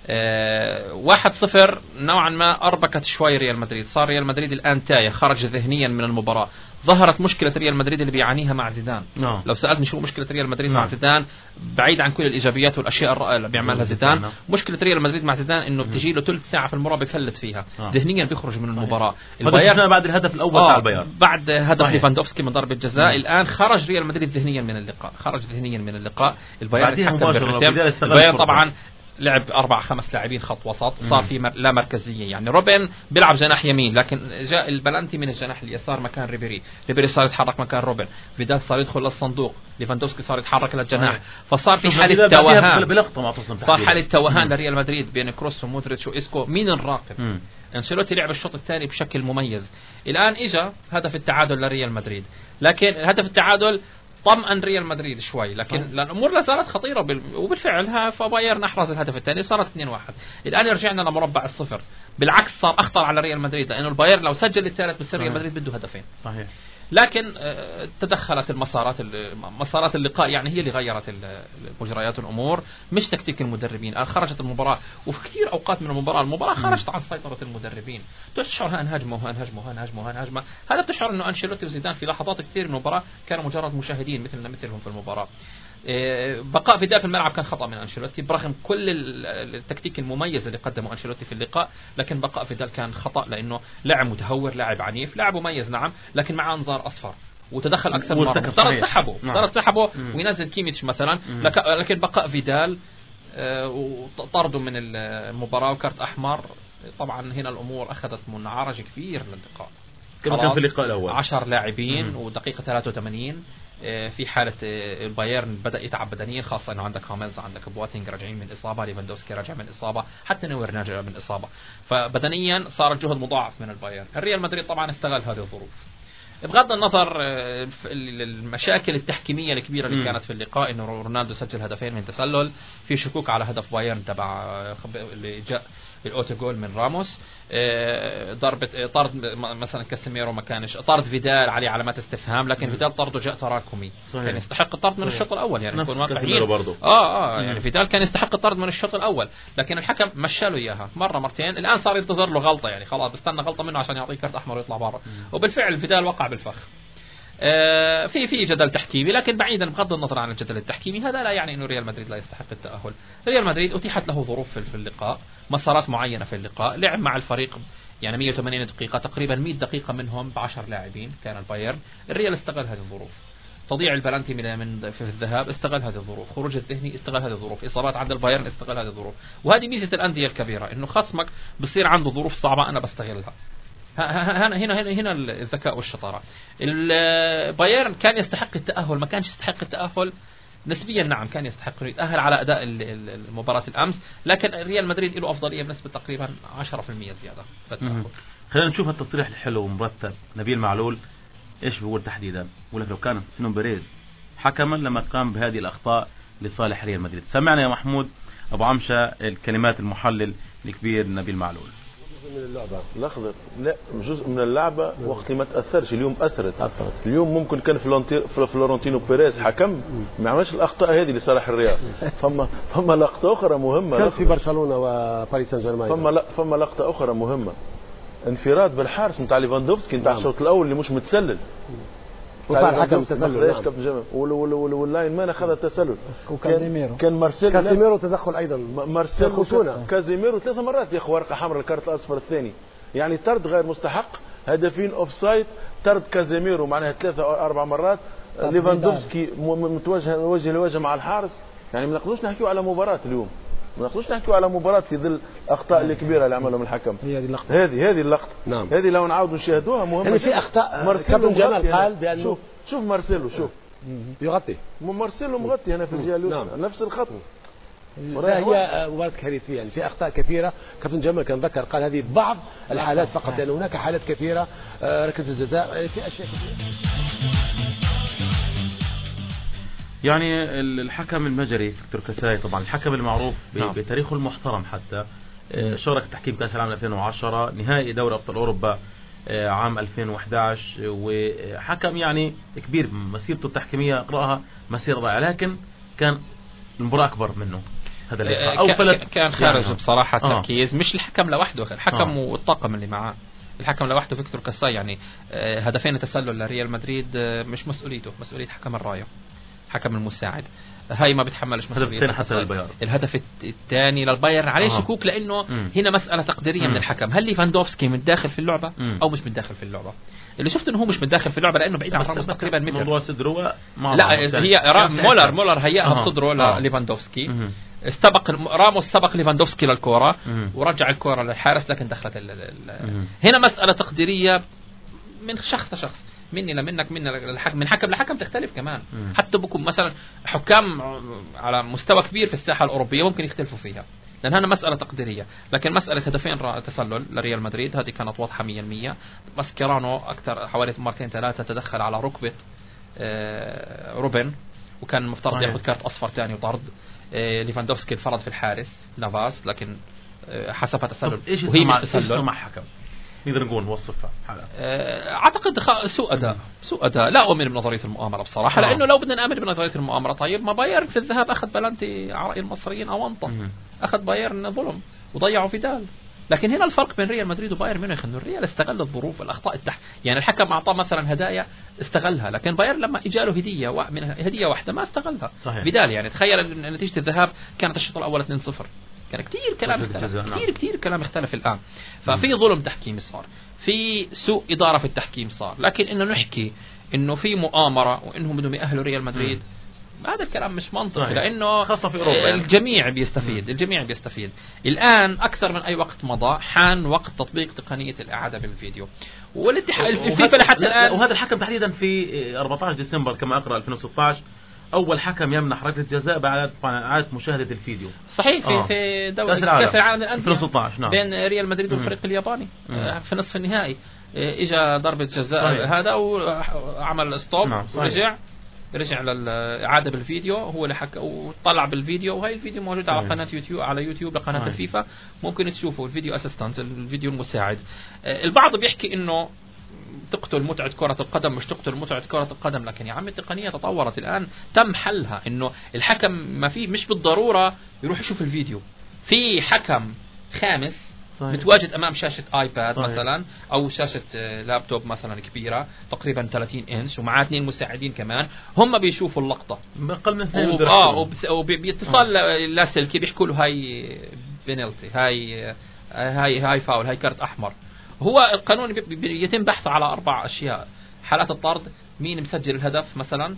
S8: أه واحد صفر نوعا ما أربكت شوي ريال مدريد، صار ريال مدريد الآن تايه، خرج ذهنيا من المباراة. ظهرت مشكلة ريال مدريد اللي بيعانيها مع زيدان.
S1: no.
S8: لو سألتني شو مشكلة ريال مدريد
S1: no.
S8: مع زيدان، بعيد عن كل الإيجابيات والأشياء الرائعة اللي بيعملها زيدان، no. مشكلة ريال مدريد مع زيدان إنه بتجي له ثلث ساعة في المباراة بيفلت فيها، no. ذهنيا بيخرج من المباراة.
S1: البايرن بعد الهدف الأول
S8: آه
S1: تاع البايرن،
S8: بعد هدف ليفاندوفسكي من ضربة جزاء،
S1: no.
S8: الآن خرج ريال مدريد ذهنيا من اللقاء، خرج ذهنيا من اللقاء. البايرن
S1: تحكم
S8: بالرتم، البايرن طبعا لعب أربع خمس لاعبين خط وسط، صار في مر... لا مركزية، يعني روبن بيلعب جناح يمين، لكن جاء البلانتي من الجناح اليسار مكان ريبيري، ريبيري صار يتحرك مكان روبن، فيدال صار يدخل للصندوق، ليفاندوفسكي صار يتحرك للجناح، فصار في حالة توهان، صار حالة توهان لريال مدريد بين كروس ومودريتش وإسكو، مين نراقب؟ أنشيلوتي لعب الشوط الثاني بشكل مميز. الآن إجا هدف التعادل لريال مدريد، لكن هدف التعادل طمأن ريال مدريد شوي، لكن الأمور لا زالت خطيرة بال... وبالفعل فبايرن أحرز الهدف الثاني، صارت اثنين واحد. الآن رجعنا لمربع الصفر، بالعكس صار أخطر على ريال مدريد، لأنه البايرن لو سجل الثالث بصير ريال مدريد بده هدفين. صحيح. لكن تدخلت المسارات مسارات اللقاء، يعني هي اللي غيرت مجريات الأمور، مش تكتيك المدربين. خرجت المباراة، وفي كثير أوقات من المباراة المباراة خرجت عن سيطرة المدربين، تشعر ها نهاجموا ها نهاجموا ها نهاجموا ها نهاجموا، هذا بتشعر إنه أنشيلوتي وزيدان في لحظات كثير من المباراة كانوا مجرد مشاهدين مثلنا مثلهم في المباراة. بقاء فيدال في الملعب كان خطأ من أنشيلوتي برغم كل التكتيك المميز اللي قدمه أنشيلوتي في اللقاء، لكن بقاء فيدال كان خطأ لأنه لاعب متهور، لاعب عنيف، لاعب مميز نعم، لكن مع انذار أصفر وتدخل أكثر من مرة، افترض سحبه افترض سحبه وينزل كيميتش مثلا، لكن بقاء فيدال وطرده من المباراة وكارت أحمر، طبعا هنا الأمور أخذت منعرج كبير للقاء.
S1: كان في اللقاء الأول
S8: عشر لاعبين مم. ودقيقة ثلاثة وثمانين في حالة البايرن بدأ يتعب بدنيا، خاصة أنه عندك هامز، عندك بواتينغ راجعين من إصابة، ليفاندوفسكي راجع من إصابة، حتى نوير راجع من إصابة، فبدنيا صار الجهد مضاعف من البايرن. الريال مدريد طبعا استغل هذه الظروف، بغض النظر المشاكل التحكيمية الكبيرة اللي كانت في اللقاء، إنه رونالدو سجل هدفين من تسلل، في شكوك على هدف بايرن تبع اللي جاء الأوتو جول من راموس، ضربة طرد مثلا كاسيميرو ما كانش، طرد فيدال عليه علامات استفهام، لكن فيدال طرده جاء تراكمي، صحيح. كان يستحق الطرد من الشوط الأول، يعني نكون واقعيين، اه اه يعني فيدال كان يستحق الطرد من الشوط الأول، لكن الحكم مشى له إياها مرة مرتين، الآن صار ينتظر له غلطة، يعني خلاص بستنى غلطة منه عشان يعطيه كارت أحمر ويطلع برا، وبالفعل فيدال وقع بالفخ. آه في في جدل تحكيمي، لكن بعيدا بغض النظر عن الجدل التحكيمي، هذا لا يعني انه ريال مدريد لا يستحق التأهل. ريال مدريد اتيحت له ظروف في اللقاء، مسارات معينة في اللقاء، لعب مع الفريق يعني مئة وثمانين دقيقة، تقريبا مئة دقيقة منهم بعشر لاعبين كان البايرن. الريال استغل هذه الظروف، تضييع البلانتي من من في الذهاب استغل هذه الظروف، خروج الذهني استغل هذه الظروف، اصابات عند البايرن استغل هذه الظروف، وهذه ميزة الأندية الكبيرة، انه خصمك بصير عنده ظروف صعبة انا بستغلها. هنا هنا هنا هنا الذكاء والشطارة. البايرن كان يستحق التأهل، ما كانش يستحق التأهل نسبيا، نعم كان يستحق يتأهل على أداء المباراة الأمس، لكن ريال مدريد له أفضلية بنسبة تقريبا عشرة بالمئة زيادة في التأهل.
S1: خلينا نشوف التصريح الحلو ومرتب نبيل معلول إيش بيقول تحديدا. بيقول لك لو كان نونو بيريز حكما لما قام بهذه الأخطاء لصالح ريال مدريد. سمعنا يا محمود أبو عمشة الكلمات المحلل الكبير نبيل معلول.
S9: من اللعبة الأخضر لا جزء من اللعبة وقت ما تأثرش، اليوم أثرت. اليوم ممكن كان فلورنتينو بيريز حكم ما عملش الأخطاء هذه لصالح الريال. فما فما لقطة أخرى مهمة
S10: كان في برشلونة وباريس سان جيرمان.
S9: فما لا فما لقطة أخرى مهمة، انفراد بالحارس نتاع ليفاندوفسكي نتاع الشوط الأول اللي مش متسلل،
S10: وصار حكم تسلل
S9: نعم. واللاين مان اخذ التسلل،
S10: وكازيميرو
S9: كان مارسيلو
S10: كازيميرو تدخل ايضا،
S9: مارسيلو كازيميرو ثلاث مرات ياخذ ورقه حمراء الكارت الاصفر الثاني، يعني طرد غير مستحق، هدفين اوف سايد، طرد كازيميرو معناها ثلاثه او اربع مرات، ليفاندوفسكي متوجه وجه لوجه مع الحارس، يعني ما نقدروش نحكيو على مباراه اليوم، ما نقدروش نحكيو على مباراه في ظل الاخطاء الكبيره اللي عملهم الحكم.
S10: هي هذه اللقطه
S9: هذه هذه اللقطه
S10: نعم.
S9: هذه لو نعاودوا نشاهدوها مهمه،
S10: يعني في اخطاء. كابتن جمال قال بانه
S9: شوف شوف مارسيلو شوف
S10: يغطي
S9: مارسيلو مغطي هنا في الجهه اليسرى نعم. نفس الخط.
S10: هي مباراة كارثية، يعني في أخطاء كثيرة. كابتن جمال كان ذكر قال هذه بعض الحالات فقط، لأن هناك حالات كثيرة، ركلة الجزاء، في أشياء كثيرة.
S1: يعني الحكم المجري فيكتور كاساي طبعا الحكم المعروف نعم. بتاريخه المحترم، حتى شارك تحكيم كأس العالم ألفين وعشرة، نهائي دوري أبطال أوروبا عام ألفين وأحد عشر، وحكم يعني كبير، مسيرته التحكيمية أقرأها مسيرة ضائعة، لكن كان المباراة أكبر منه. هذا اللقاء أو
S8: فلت كان خارج يعني. بصراحة
S1: آه.
S8: تركيز مش الحكم لوحده، الحكم آه. والطاقم اللي معاه. الحكم لوحده فيكتور كاساي يعني هدفين تسلل لريال مدريد مش مسؤوليته، مسؤولية حكم الراية، حكم المساعد، هاي ما بتحملش مسؤولية. الهدف الثاني للبايرن عليه آه. شكوك لأنه م. هنا مسألة تقديرية م. من الحكم، هل ليفاندوفسكي متداخل في اللعبة م. أو مش متداخل في اللعبة؟ اللي شفت إنه هو مش متداخل في اللعبة لأنه بعيد عن راموس تقريبا متر.
S1: موضوع صدره
S8: لا هي مولر مولر هيأها آه. بصدره لليفاندوفسكي م. استبق راموس سبق ليفاندوفسكي للكرة ورجع الكرة للحارس لكن دخلت ال ال هنا مسألة تقديرية من شخص لشخص، مني لمنك من الحكم من حكم لحكم تختلف كمان. مم. حتى بكم مثلا حكام على مستوى كبير في الساحة الأوروبية ممكن يختلفوا فيها، لأن هنا مسألة تقديرية. لكن مسألة هدفين تسلل لريال مدريد هذه كانت واضحة مية المية. بس كيرانو أكثر حوالي مرتين ثلاثة تدخل على ركبة روبن وكان مفترض ياخذ كارت أصفر ثاني وطرد. ليفاندوفسكي الفرض في الحارس نافاس لكن حسبها تسلل وهي مش تسلل.
S1: مع حكم نقدر نقول وصفها حالة.
S8: اعتقد سوء اداء سوء اداء لا اؤمن بنظريه المؤامره بصراحه. آه. لانه لو بدنا نامن بنظريه المؤامره طيب ما بايرن في الذهاب اخذ بلنتي على راي المصريين او انطى اخذ بايرن ظلم وضيعوا فيدال. لكن هنا الفرق بين ريال مدريد وبايرن ميونخ انه الريال استغل الظروف والاخطاء التح يعني الحكم اعطاه مثلا هدايا استغلها، لكن بايرن لما اجى له هديه و... من هديه واحده ما استغلها. صحيح. فيدال يعني تخيل نتيجه الذهاب كانت الشوط الاول اثنين صفر، كان كتير كلام اختلف كتير كتير كلام اختلف الآن. ففي ظلم تحكيمي صار، في سوء إدارة في التحكيم صار، لكن إنه نحكي إنه في مؤامرة وإنهم بدهم يأهلوا ريال مدريد م. هذا الكلام مش منطقي. لأنه
S1: خاصة في أوروبا
S8: الجميع بيستفيد م. الجميع بيستفيد. الآن أكثر من أي وقت مضى حان وقت تطبيق تقنية الإعادة بالفيديو والاتحاد الفيفا لحتى الآن.
S1: وهذا الحكم تحديدا في أربعة عشر ديسمبر كما أقرأ ألفين وستة عشر أول حكم يمنح ركلة جزاء بعد إعادة مشاهدة الفيديو.
S8: صحيح. في آه. في دوري كأس العالم للأندية
S1: ألفين وستة عشر نعم.
S8: بين ريال مدريد والفريق الياباني مم. في نصف النهائي إجا ضربة جزاء صحيح. هذا وعمل ستوب نعم. ورجع رجع للإعادة بالفيديو هو اللي حكى وطلع بالفيديو، وهي الفيديو موجود صحيح. على قناة يوتيوب على يوتيوب لقناة صحيح. الفيفا ممكن تشوفوا الفيديو أسيستنت الفيديو المساعد. البعض بيحكي إنه تقتل متعة كرة القدم مش تقتل متعة كرة القدم، لكن يا عم التقنية تطورت الآن تم حلها إنه الحكم ما في مش بالضرورة يروح يشوف الفيديو. في حكم خامس صحيح. متواجد أمام شاشة آيباد صحيح. مثلا أو شاشة لابتوب مثلا كبيرة تقريبا ثلاثين إنش ومعاه اثنين مساعدين كمان هم بيشوفوا اللقطة
S1: بقل من اثنين
S8: وب... آه وباتصال آه. لاسلكي بيحكوا له هاي بينالتي هاي هاي هاي فاول هاي كارت أحمر. هو القانون يتم بحثه على أربع أشياء: حالات الطرد، مين مسجل الهدف مثلا،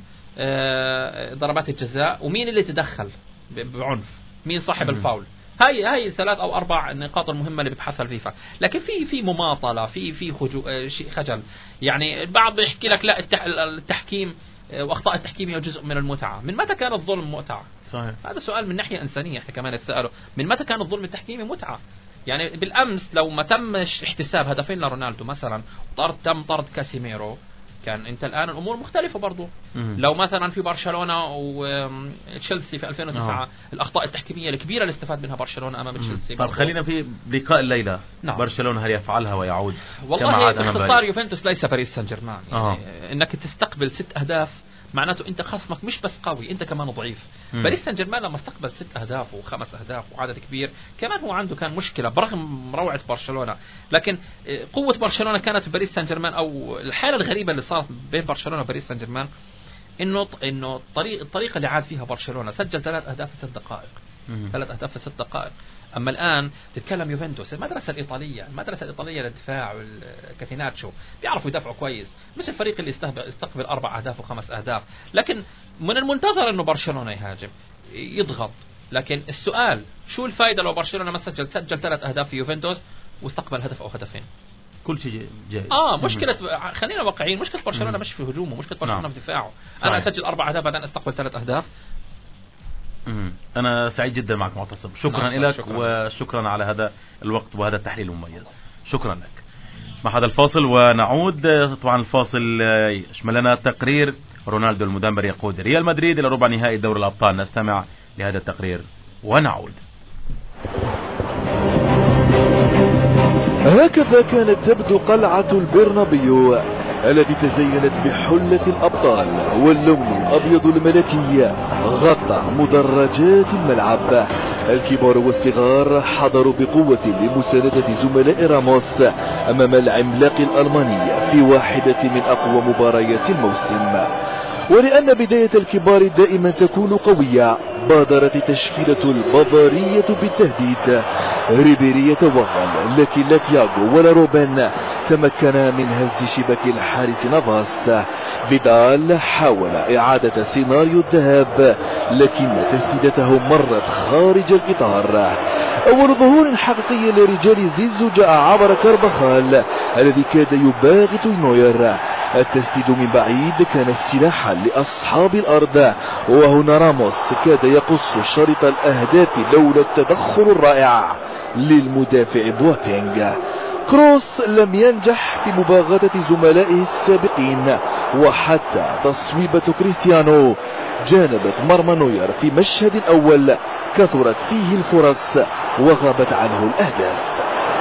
S8: ضربات الجزاء، ومين اللي تدخل بعنف، مين صاحب الفاول. هاي هاي الثلاث أو أربع النقاط المهمة اللي بيبحثها الفيفا. لكن في في مماطلة في في شيء خجل. يعني البعض يحكي لك لا التحكيم واخطاء التحكيميه جزء من المتعه. من متى كان الظلم متعه؟ صحيح. هذا سؤال من ناحيه انسانيه احنا كمان نتساله، من متى كان الظلم التحكيمي متعه؟ يعني بالامس لو ما تمش احتساب هدفين لرونالدو مثلا طرد تم طرد كاسيميرو كان انت الان الامور مختلفه برضو. مم. لو مثلا في برشلونه وتشيلسي في ألفين وتسعة آه. الاخطاء التحكيميه الكبيره اللي استفاد منها برشلونه امام تشيلسي.
S1: طب خلينا في لقاء الليله. نعم. برشلونه هل يفعلها ويعود
S8: والله باختصار يوفنتوس ليس باريس سان جيرمان. يعني آه. انك تستقبل ست اهداف معناته انت خصمك مش بس قوي انت كمان ضعيف. باريس سان جيرمان لما استقبل ست اهداف وخمس اهداف وعدد كبير كمان هو عنده كان مشكله برغم روعه برشلونه. لكن قوه برشلونه كانت في باريس سان جيرمان او الحاله الغريبه اللي صارت بين برشلونه وباريس سان جيرمان انه انه الطريق الطريقه اللي عاد فيها برشلونه سجل ثلاث اهداف في ست دقائق. ثلاث اهداف في ست دقائق. اما الان تتكلم يوفنتوس المدرسه الايطاليه المدرسه الايطاليه للدفاع والكاتيناتشو بيعرفوا يدافعوا كويس، مش الفريق اللي يستقبل اربع اهداف وخمس اهداف. لكن من المنتظر انه برشلونه يهاجم يضغط. لكن السؤال شو الفائده لو برشلونه ما سجل سجل ثلاث اهداف في يوفنتوس واستقبل هدف او هدفين؟
S1: كل شيء جاي.
S8: اه مشكله خلينا واقعيين، مشكله برشلونه مش في هجومه، مشكله برشلونه نعم. في دفاعه. صحيح. انا اسجل اربع اهداف بعدين استقبل ثلاث اهداف.
S1: مم. أنا سعيد جدا معك معتصم، شكرا نعم. لك شكرا. وشكرا على هذا الوقت وهذا التحليل المميز. شكرا لك. مع هذا الفاصل ونعود. طبعا الفاصل يشمل لنا تقرير رونالدو المدمر يقود ريال مدريد إلى ربع نهائي دوري الأبطال. نستمع لهذا التقرير ونعود.
S11: هكذا كانت تبدو قلعة البرنابيو التي تزينت بحلة الأبطال واللون الأبيض الملكي غطى مدرجات الملعب. الكبار والصغار حضروا بقوة لمساندة زملاء راموس أمام العملاق الألماني في واحدة من أقوى مباريات الموسم. ولأن بداية الكبار دائما تكون قوية، بادرت تشكيلة البافارية بالتهديد. ريبيري يتوغل، لكن لا تياغو ولا روبن تمكن من هز شباك الحارس نافاس. فيدال حاول إعادة سيناريو الذهاب، لكن تسديدته مرت خارج الإطار. أول ظهور حقيقي لرجال زيزو جاء عبر كارباخال الذي كاد يباغت نوير. التسديد من بعيد كان سلاحا لأصحاب الأرض، وهنا راموس كاد يقص شريط الأهداف لولا التدخل الرائع للمدافع بواتينغ. كروس لم ينجح في مباغتة زملائه السابقين، وحتى تصويبة كريستيانو جانبت مرمى نوير في مشهد أول كثرت فيه الفرص وغابت عنه الأهداف.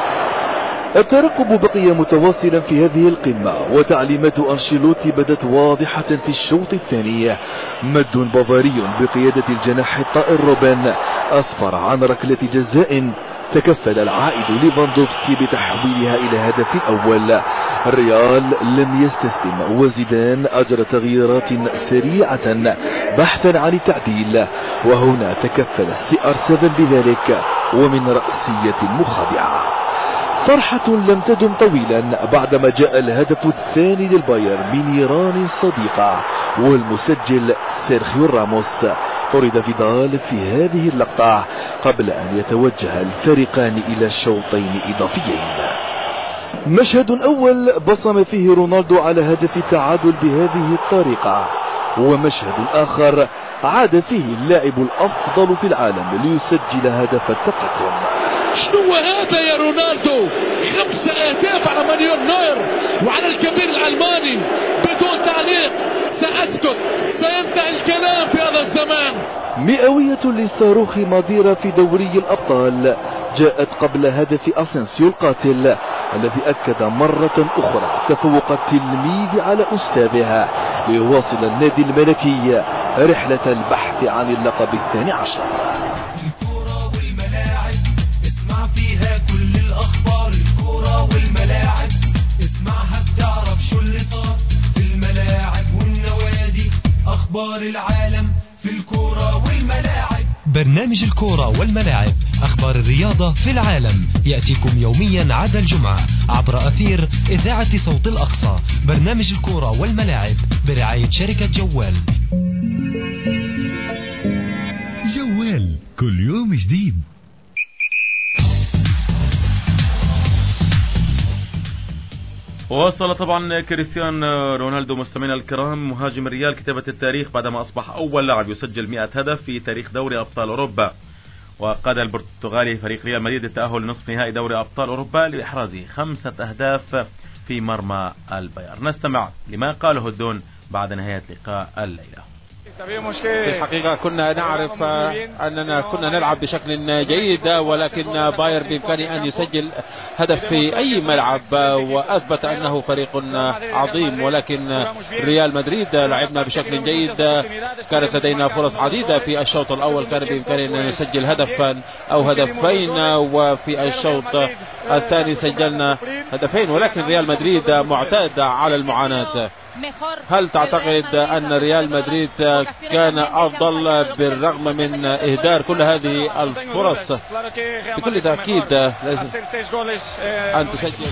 S11: الترقب بقي متواصلا في هذه القمة، وتعليمات أنشيلوتي بدت واضحة في الشوط الثاني. مد بافاري بقيادة الجناح الطائر روبن أسفر عن ركلة جزاء تكفل العائد ليفاندوفسكي بتحويلها إلى هدف أول. الريال لم يستسلم، وزيدان أجرى تغييرات سريعة بحثا عن التعديل، وهنا تكفل السي ار سبعة بذلك ومن رأسية مخادعة. فرحة لم تدم طويلا بعدما جاء الهدف الثاني للبايرن بنيران صديقة، والمسجل سيرخيو راموس. طرد فيدال في هذه اللقطة قبل أن يتوجه الفريقان إلى شوطين إضافيين. مشهد أول بصم فيه رونالدو على هدف التعادل بهذه الطريقة، ومشهد آخر عاد فيه اللاعب الأفضل في العالم ليسجل هدف التقدم.
S7: شنو هذا يا رونالدو؟ خمسة اهداف على مانويل نوير وعلى الكبير الألماني بدون تعليق. سأسكت، سينتهي الكلام في هذا الزمان.
S11: مئوية للصاروخ ماديرا في دوري الأبطال جاءت قبل هدف أسنسيو القاتل الذي أكد مرة أخرى تفوق التلميذ على أستاذها ليواصل النادي الملكي رحلة البحث عن اللقب الثاني عشر.
S2: الكرة والملاعب اسمع فيها كل الأخبار. الكرة والملاعب اسمعها بتعرف شو اللي صار في الملاعب والنوادي. أخبار العالم في الكرة والملاعب.
S3: برنامج الكرة والملاعب، أخبار الرياضة في العالم، يأتيكم يوميا عدا الجمعة عبر أثير إذاعة صوت الأقصى. برنامج الكرة والملاعب برعاية شركة جوال.
S4: جوال كل يوم جديد.
S1: وصل طبعا كريستيانو رونالدو مستمعينا الكرام مهاجم الريال كتابة التاريخ بعدما أصبح أول لاعب يسجل مئة هدف في تاريخ دوري أبطال أوروبا. وقاد البرتغالي فريق ريال مدريد التأهل لنصف نهائي دوري أبطال أوروبا لإحراز خمسة أهداف في مرمى البايرن. نستمع لما قاله الدون بعد نهاية لقاء الليلة.
S12: في الحقيقة كنا نعرف أننا كنا نلعب بشكل جيد، ولكن باير بإمكانه أن يسجل هدف في أي ملعب، وأثبت أنه فريق عظيم. ولكن ريال مدريد لعبنا بشكل جيد، كانت لدينا فرص عديدة في الشوط الأول، كان بإمكاننا أن نسجل هدفا أو هدفين، وفي الشوط الثاني سجلنا هدفين. ولكن ريال مدريد معتاد على المعاناة. هل تعتقد أن ريال مدريد كان أفضل بالرغم من إهدار كل هذه الفرص؟ بكل تأكيد لازم أن تسجل.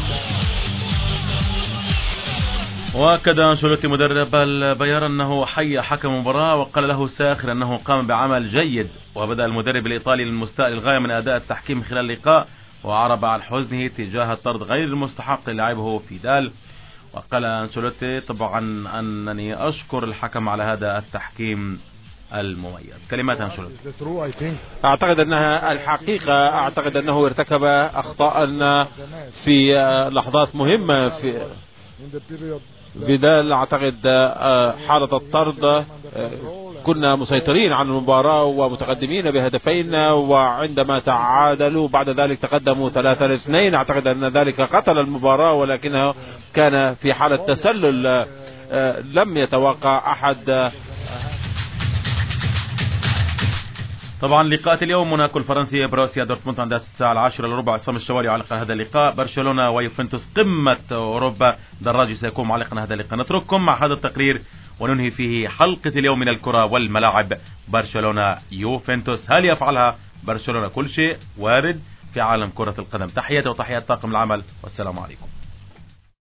S1: وأكد أنشيلوتي مدرب البايرن أنه حي حكم المباراة وقال له ساخر أنه قام بعمل جيد. وبدأ المدرب الإيطالي المستاء للغاية من أداء التحكيم خلال اللقاء، وعرب عن حزنه تجاه الطرد غير المستحق للاعبه فيدال. وقال أنشيلوتي طبعا أنني أشكر الحكم على هذا التحكيم المميز. كلمات أنشيلوتي.
S12: أعتقد أنها الحقيقة، أعتقد أنه ارتكب أخطاء في لحظات مهمة في فيدال أعتقد حالة الطرد كنا مسيطرين على المباراة ومتقدمين بهدفين، وعندما تعادلوا بعد ذلك تقدموا ثلاثة لاثنين. أعتقد أن ذلك قتل المباراة، ولكنه كان في حالة تسلل لم يتوقع أحد.
S1: طبعا لقاءات اليوم موناكو الفرنسي بروسيا دورتموند عند الساعة العاشرة لربع. عصام الشوالي يعلق هذا اللقاء. برشلونة ويوفنتوس قمة أوروبا، دراجي سيكون معلقا هذا اللقاء. نترككم مع هذا التقرير وننهي فيه حلقة اليوم من الكرة والملاعب. برشلونة يوفنتوس، هل يفعلها برشلونة؟ كل شيء وارد في عالم كرة القدم. تحياتي وتحيات طاقم العمل، والسلام عليكم.